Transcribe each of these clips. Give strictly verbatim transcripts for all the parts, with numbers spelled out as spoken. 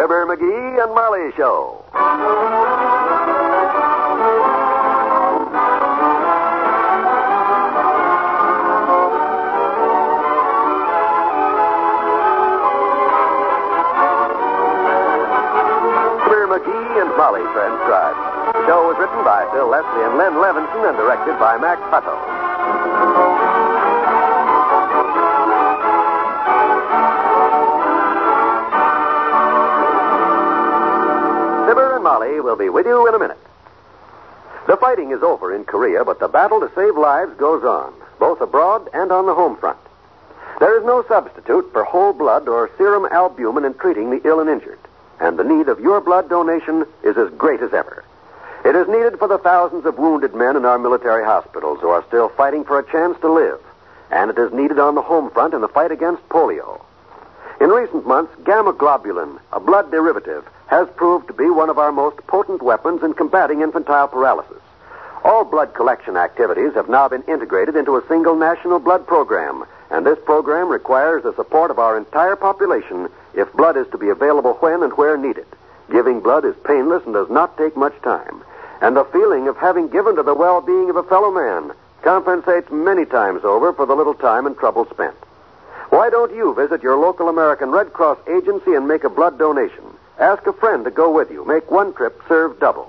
Fibber, McGee, and Molly Show. Fibber, McGee, and Molly transcribed. The show was written by Phil Leslie and Len Levinson and directed by Max Hutto. Fibber and Molly will be with you in a minute. The fighting is over in Korea, but the battle to save lives goes on, both abroad and on the home front. There is no substitute for whole blood or serum albumin in treating the ill and injured, and the need of your blood donation is as great as ever. It is needed for the thousands of wounded men in our military hospitals who are still fighting for a chance to live, and it is needed on the home front in the fight against polio. In recent months, gamma globulin, a blood derivative, has proved to be one of our most potent weapons in combating infantile paralysis. All blood collection activities have now been integrated into a single national blood program, and this program requires the support of our entire population if blood is to be available when and where needed. Giving blood is painless and does not take much time, and the feeling of having given to the well-being of a fellow man compensates many times over for the little time and trouble spent. Why don't you visit your local American Red Cross agency and make a blood donation? Ask a friend to go with you. Make one trip serve double.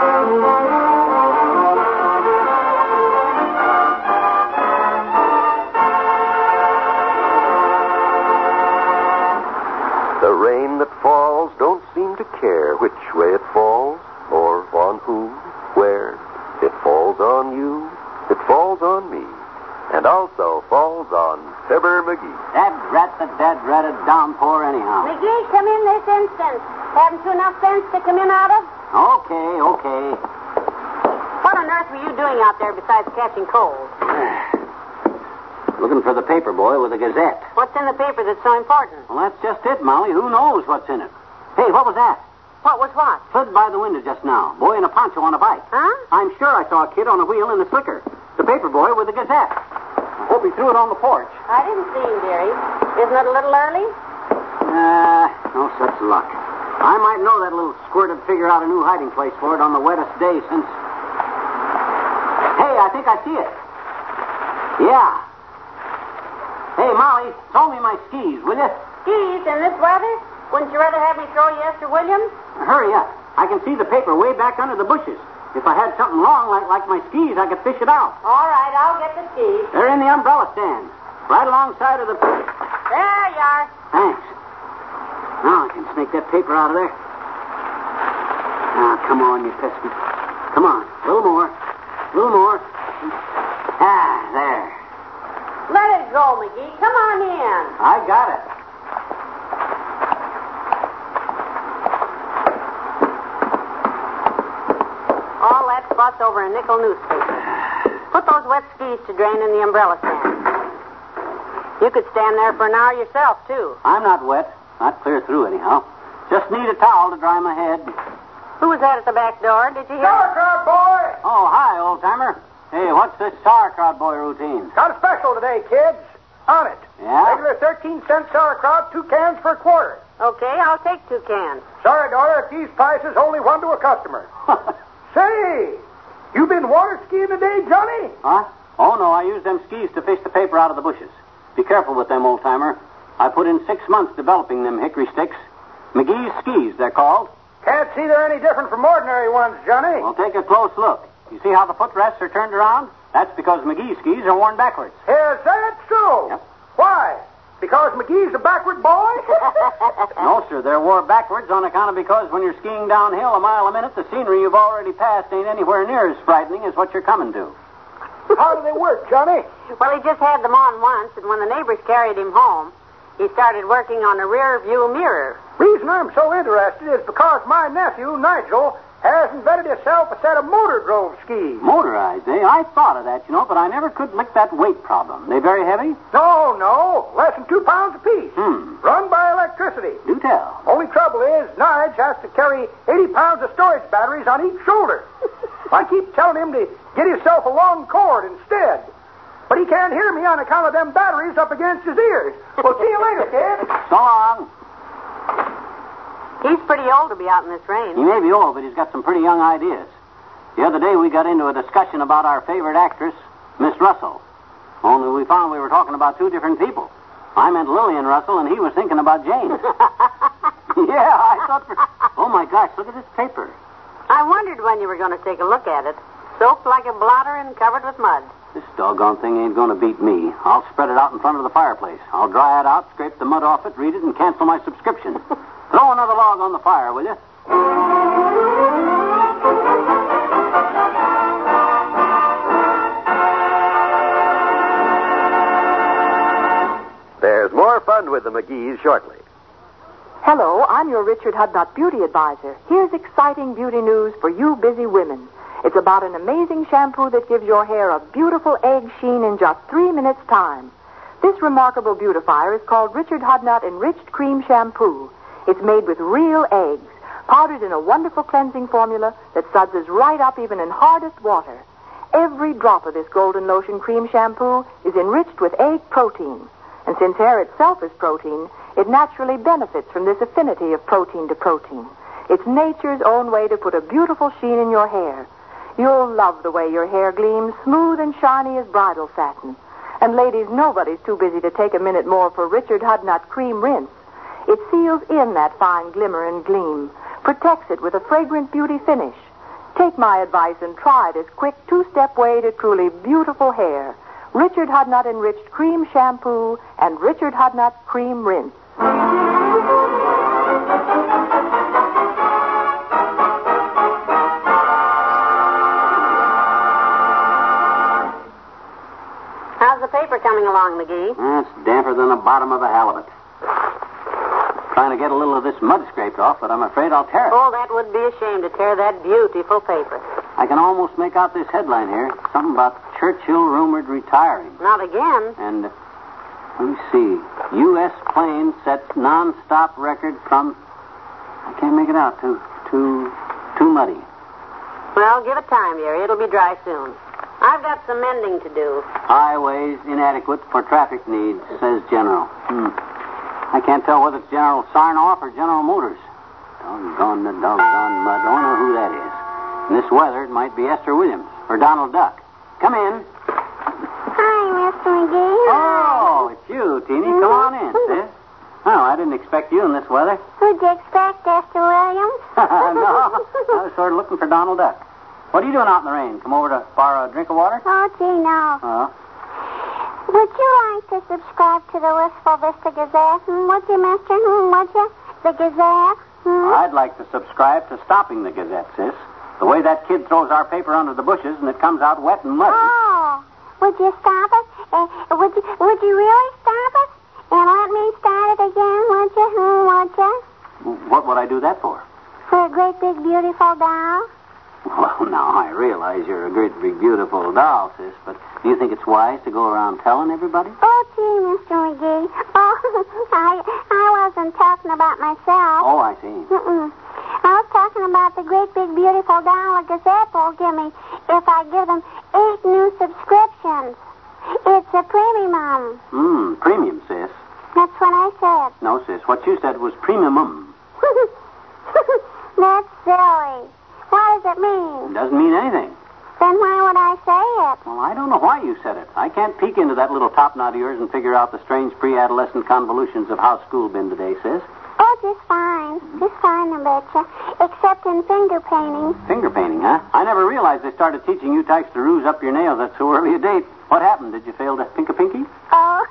The rain that falls don't seem to care which way it falls, or on who, where. It falls on you, it falls on me, and also falls on Fibber McGee. That rat, the dead ratted downpour anyhow. McGee, come in this instant. Haven't you enough sense to come in out of? Okay, okay. What on earth were you doing out there besides catching cold? Looking for the paper boy with the Gazette. What's in the paper that's so important? Well, that's just it, Molly. Who knows what's in it? Hey, what was that? What was what? Slid by the window just now. Boy in a poncho on a bike. Huh? I'm sure I saw a kid on a wheel in the slicker. The paper boy with the Gazette. I hope he threw it on the porch. I didn't see him, dearie. Isn't it a little early? Uh, no such luck. I might know that little squirt would figure out a new hiding place for it on the wettest day since... Hey, I think I see it. Yeah. Hey, Molly, throw me my skis, will you? Skis in this weather? Wouldn't you rather have me throw you Esther Williams? Hurry up. I can see the paper way back under the bushes. If I had something long like, like my skis, I could fish it out. All right, I'll get the skis. They're in the umbrella stand, right alongside of the... There you are. Thanks. Now I can snake that paper out of there. Now, come on, you pesky. Come on. A little more. A little more. Ah, there. Let it go, McGee. Come on in. I got it. All that fuss over a nickel newspaper. Put those wet skis to drain in the umbrella stand. You could stand there for an hour yourself, too. I'm not wet. Not clear through, anyhow. Just need a towel to dry my head. Who was that at the back door? Did you hear? Sauerkraut boy! Oh, hi, old-timer. Hey, what's this sauerkraut boy routine? Got a special today, kids. On it. Yeah? Regular thirteen cent sauerkraut, two cans for a quarter. Okay, I'll take two cans. Sorry, daughter, at these prices, only one to a customer. Say, you been water skiing today, Johnny? Huh? Oh, no, I use them skis to fish the paper out of the bushes. Be careful with them, old-timer. I put in six months developing them hickory sticks. McGee's skis, they're called. Can't see they're any different from ordinary ones, Johnny. Well, take a close look. You see how the footrests are turned around? That's because McGee's skis are worn backwards. Is that so? Yep. Why? Because McGee's a backward boy? No, sir, they're worn backwards on account of because when you're skiing downhill a mile a minute, the scenery you've already passed ain't anywhere near as frightening as what you're coming to. How do they work, Johnny? Well, he just had them on once, and when the neighbors carried him home, he started working on a rear view mirror. Reason I'm so interested is because my nephew, Nigel, has invented himself a set of motor drove skis. Motorized, eh? I thought of that, you know, but I never could lick that weight problem. They very heavy? No, no. Less than two pounds apiece. Hmm. Run by electricity. Do tell. Only trouble is, Nige has to carry eighty pounds of storage batteries on each shoulder. I keep telling him to get himself a long cord instead. But he can't hear me on account of them batteries up against his ears. Well, see you later, kid. So long. He's pretty old to be out in this rain. He may be old, but he's got some pretty young ideas. The other day we got into a discussion about our favorite actress, Miss Russell. Only we found we were talking about two different people. I meant Lillian Russell, and he was thinking about Jane. Yeah, I thought for... Oh, my gosh, look at this paper. I wondered when you were going to take a look at it. Soaked like a blotter and covered with mud. This doggone thing ain't going to beat me. I'll spread it out in front of the fireplace. I'll dry it out, scrape the mud off it, read it, and cancel my subscription. Throw another log on the fire, will you? There's more fun with the McGees shortly. Hello, I'm your Richard Hudnut beauty advisor. Here's exciting beauty news for you busy women. It's about an amazing shampoo that gives your hair a beautiful egg sheen in just three minutes' time. This remarkable beautifier is called Richard Hudnut Enriched Cream Shampoo. It's made with real eggs, powdered in a wonderful cleansing formula that suds right up even in hardest water. Every drop of this golden lotion cream shampoo is enriched with egg protein. And since hair itself is protein, it naturally benefits from this affinity of protein to protein. It's nature's own way to put a beautiful sheen in your hair. You'll love the way your hair gleams, smooth and shiny as bridal satin. And ladies, nobody's too busy to take a minute more for Richard Hudnut Cream Rinse. It seals in that fine glimmer and gleam, protects it with a fragrant beauty finish. Take my advice and try this quick two-step way to truly beautiful hair. Richard Hudnut Enriched Cream Shampoo and Richard Hudnut Cream Rinse. How's the paper coming along, McGee? It's damper than the bottom of a halibut. Trying to get a little of this mud scraped off, but I'm afraid I'll tear it. Oh, that would be a shame to tear that beautiful paper. I can almost make out this headline here. Something about Churchill rumored retiring. Not again. And, uh, let me see. U S plane sets non-stop record from... I can't make it out. Too, too, too muddy. Well, give it time, dear. It'll be dry soon. I've got some mending to do. Highways inadequate for traffic needs, says General. Hmm. I can't tell whether it's General Sarnoff or General Motors. Doggone the doggone mud. I don't know who that is. In this weather, it might be Esther Williams or Donald Duck. Come in. Hi, Mister McGee. Oh, it's you, Teeny. Come on in, sis. Oh, I didn't expect you in this weather. Who'd you expect, Esther Williams? No, I was sort of looking for Donald Duck. What are you doing out in the rain? Come over to borrow a drink of water? Oh, gee, no. Oh. Would you like to subscribe to the Wistful Vista Gazette? Hmm, would you, mister? Hmm, would you? The Gazette? Hmm? I'd like to subscribe to Stopping the Gazette, sis. The way that kid throws our paper under the bushes and it comes out wet and muddy. Oh, would you stop it? Uh, would you Would you really stop it? And let me start it again, would you? Hmm, would you? What would I do that for? For a great big beautiful doll? Well, now, I realize you're a great big beautiful doll, sis, but do you think it's wise to go around telling everybody? Oh, gee, Mister McGee. Oh, I, I wasn't talking about myself. Oh, I see. Mm-mm. I was talking about the great big beautiful doll the Gazette will give me if I give them eight new subscriptions. It's a premium. Hmm, premium, sis. That's what I said. No, sis, what you said was premium. That's silly. What does it mean? It doesn't mean anything. Then why would I say it? Well, I don't know why you said it. I can't peek into that little top knot of yours and figure out the strange pre-adolescent convolutions of how school been today, sis. Oh, just fine. Just fine, I betcha. Except in finger painting. Finger painting, huh? I never realized they started teaching you types to ruse up your nails at so early a date. What happened? Did you fail to pink a pinky? Oh.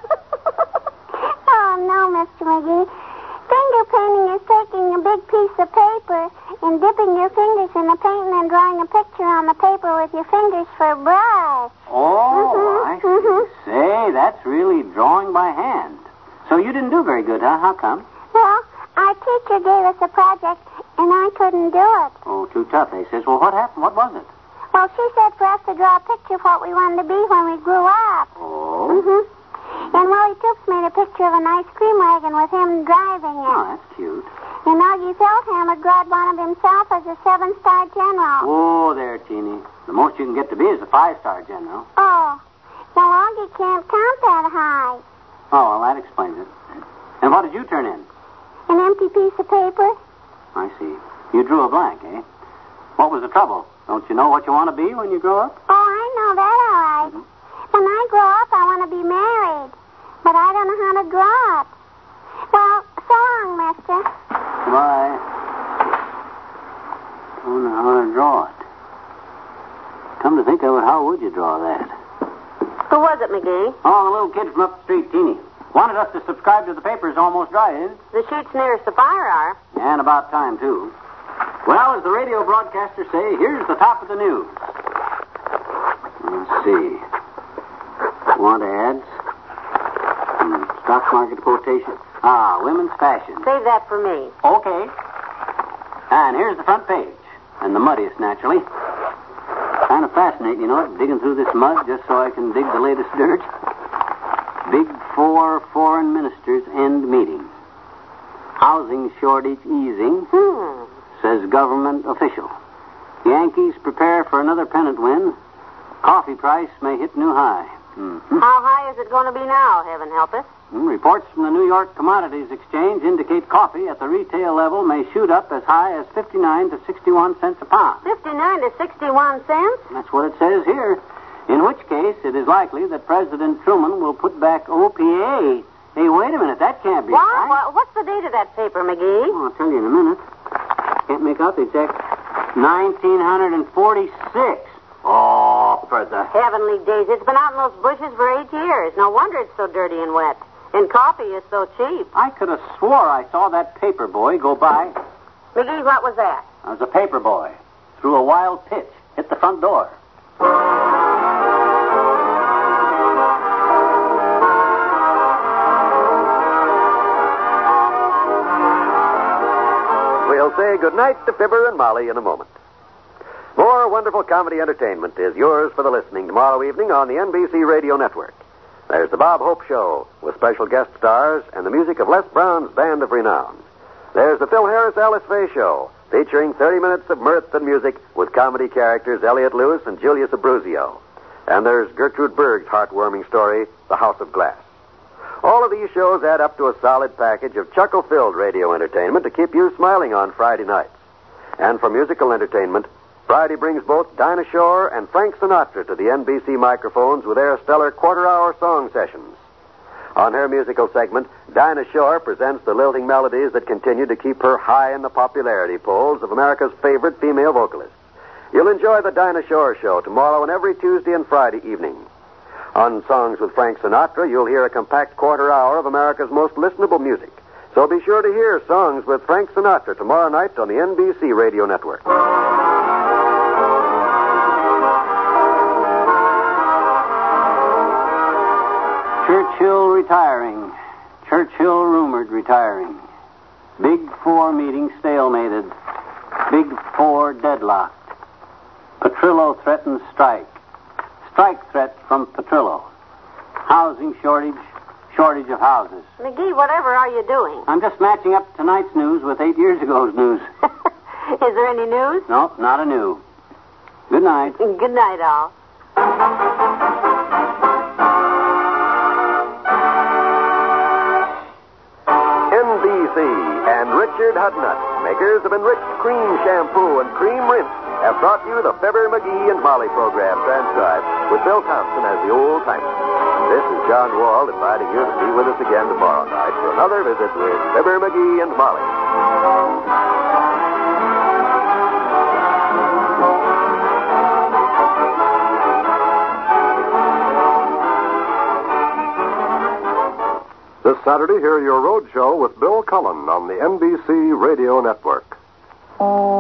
Oh, no, Mister McGee. Finger painting is taking a big piece of paper and dipping your fingers in the paint and then drawing a picture on the paper with your fingers for a brush. Oh, I see. Mhm. Say, that's really drawing by hand. So you didn't do very good, huh? How come? Well, our teacher gave us a project and I couldn't do it. Oh, too tough, they says. Well, what happened? What was it? Well, she said for us to draw a picture of what we wanted to be when we grew up. Oh? Mm-hmm. And Willie Toops made a picture of an ice cream wagon with him driving it. Oh, that's cute. And Augie Feldhammer drawed one of himself as a seven-star general. Oh, there, Teeny. The most you can get to be is a five-star general. Oh. Well, Augie can't count that high. Oh, well, that explains it. And what did you turn in? An empty piece of paper. I I see. You drew a blank, eh? What was the trouble? Don't you know what you want to be when you grow up? Oh, I know that all right. Mm-hmm. When I grow up, I want to be married. But I don't know how to draw it. Well, so long, mister. Goodbye. Don't know how to draw it. Come to think of it, how would you draw that? Who was it, McGee? Oh, the little kid from up the street, Teeny. Wanted us to subscribe to the paper's almost dry, isn't it? The sheets nearest the fire are. And about time, too. Well, as the radio broadcasters say, here's the top of the news. Let's see. Want ads? Hmm, stock market quotation. Ah, women's fashion. Save that for me. Okay. And here's the front page. And the muddiest, naturally. Kind of fascinating, you know, digging through this mud just so I can dig the latest dirt. Big Four foreign ministers end meeting. Housing shortage easing, Hmm. says government official. Yankees prepare for another pennant win. Coffee price may hit new high. Mm-hmm. How high is it going to be now, heaven help us? Reports from the New York Commodities Exchange indicate coffee at the retail level may shoot up as high as fifty-nine to sixty-one cents a pound. fifty-nine to sixty-one cents? That's what it says here. In which case, it is likely that President Truman will put back O P A. Hey, wait a minute. That can't be What? right. What? What's the date of that paper, McGee? Oh, I'll tell you in a minute. Can't make out the exact... nineteen forty-six. Oh, for the... Heavenly days. It's been out in those bushes for eight years. No wonder it's so dirty and wet. And coffee is so cheap. I could have swore I saw that paper boy go by. McGee, what was that? It was a paper boy. Threw a wild pitch. Hit the front door. We'll say goodnight to Fibber and Molly in a moment. More wonderful comedy entertainment is yours for the listening tomorrow evening on the N B C Radio Network. There's the Bob Hope Show with special guest stars and the music of Les Brown's Band of Renown. There's the Phil Harris Alice Faye Show featuring thirty minutes of mirth and music with comedy characters Elliot Lewis and Julius Abruzio. And there's Gertrude Berg's heartwarming story, The House of Glass. All of these shows add up to a solid package of chuckle-filled radio entertainment to keep you smiling on Friday nights. And for musical entertainment, Friday brings both Dinah Shore and Frank Sinatra to the N B C microphones with their stellar quarter-hour song sessions. On her musical segment, Dinah Shore presents the lilting melodies that continue to keep her high in the popularity polls of America's favorite female vocalists. You'll enjoy the Dinah Shore Show tomorrow and every Tuesday and Friday evening. On Songs with Frank Sinatra, you'll hear a compact quarter hour of America's most listenable music. So be sure to hear Songs with Frank Sinatra tomorrow night on the N B C Radio Network. Churchill retiring. Churchill rumored retiring. Big Four meeting stalemated. Big Four deadlocked. Petrillo threatens strike. Strike threat from Petrillo. Housing shortage. Shortage of houses. McGee, whatever are you doing? I'm just matching up tonight's news with eight years ago's news. Is there any news? No, not a new. Good night. Good night, all. N B C and Richard Hudnut, makers of enriched cream shampoo and cream rinse, have brought you the Fibber, McGee, and Molly program transcribed with Bill Thompson as the old timer. This is John Wald inviting you to be with us again tomorrow night for another visit with Fibber, McGee, and Molly. This Saturday, hear your road show with Bill Cullen on the N B C Radio Network.